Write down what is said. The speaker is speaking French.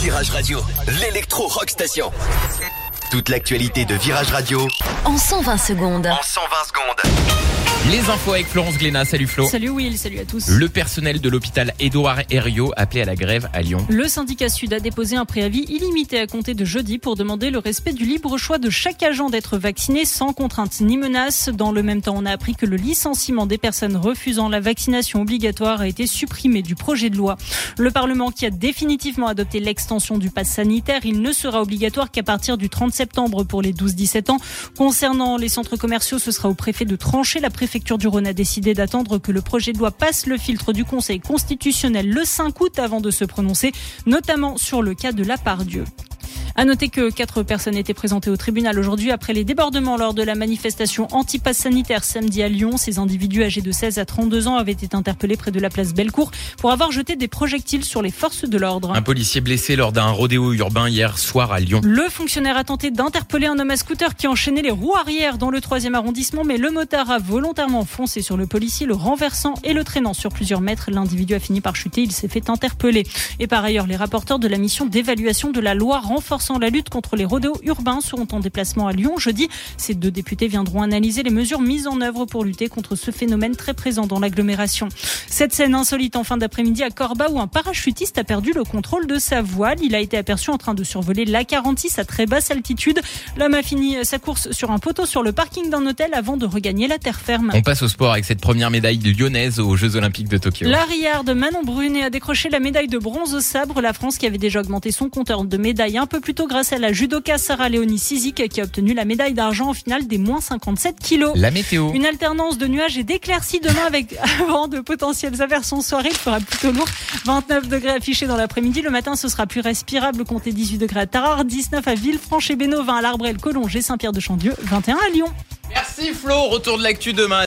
Virage Radio, l'électro-rock station. Toute l'actualité de Virage Radio en 120 secondes. Les infos avec Florence Glénat. Salut Flo. Salut Will, salut à tous. Le personnel de l'hôpital Édouard Herriot appelé à la grève à Lyon. Le syndicat Sud a déposé un préavis illimité à compter de jeudi pour demander le respect du libre choix de chaque agent d'être vacciné sans contrainte ni menace. Dans le même temps, on a appris que le licenciement des personnes refusant la vaccination obligatoire a été supprimé du projet de loi. Le Parlement qui a définitivement adopté l'extension du pass sanitaire, il ne sera obligatoire qu'à partir du 30 septembre pour les 12-17 ans. Concernant les centres commerciaux, ce sera au préfet de trancher. La préfecture du Rhône a décidé d'attendre que le projet de loi passe le filtre du Conseil constitutionnel le 5 août avant de se prononcer, notamment sur le cas de la Pardieu. À noter que 4 personnes étaient présentées au tribunal aujourd'hui après les débordements lors de la manifestation anti-pass sanitaire samedi à Lyon. Ces individus âgés de 16 à 32 ans avaient été interpellés près de la place Bellecour pour avoir jeté des projectiles sur les forces de l'ordre. Un policier blessé lors d'un rodéo urbain hier soir à Lyon. Le fonctionnaire a tenté d'interpeller un homme à scooter qui enchaînait les roues arrière dans le 3e arrondissement, mais le motard a volontairement foncé sur le policier, le renversant et le traînant sur plusieurs mètres. L'individu a fini par chuter, il s'est fait interpeller. Et par ailleurs, les rapporteurs de la mission d'évaluation de la loi renforçant la lutte contre les rodéos urbains seront en déplacement à Lyon jeudi. Ces 2 députés viendront analyser les mesures mises en œuvre pour lutter contre ce phénomène très présent dans l'agglomération. Cette scène insolite en fin d'après-midi à Corba où un parachutiste a perdu le contrôle de sa voile. Il a été aperçu en train de survoler l'A46 à très basse altitude. L'homme a fini sa course sur un poteau sur le parking d'un hôtel avant de regagner la terre ferme. On passe au sport avec cette première médaille lyonnaise aux Jeux Olympiques de Tokyo. La Riarde Manon Brunet a décroché la médaille de bronze au sabre. La France qui avait déjà augmenté son compteur de médailles un peu plus tôt grâce à la judoka Sarah Léonie Sizik qui a obtenu la médaille d'argent au final des moins 57 kilos. La météo. Une alternance de nuages et d'éclaircies demain avec avant de potentielles averses en soirée. Il fera plutôt lourd. 29 degrés affichés dans l'après-midi. Le matin, ce sera plus respirable. Comptez 18 degrés à Tarare, 19 à Villefranche-et-Bénot, 20 à l'Arbrel, Collonges et Saint-Pierre-de-Chandieu, 21 à Lyon. Merci Flo. Retour de l'actu demain.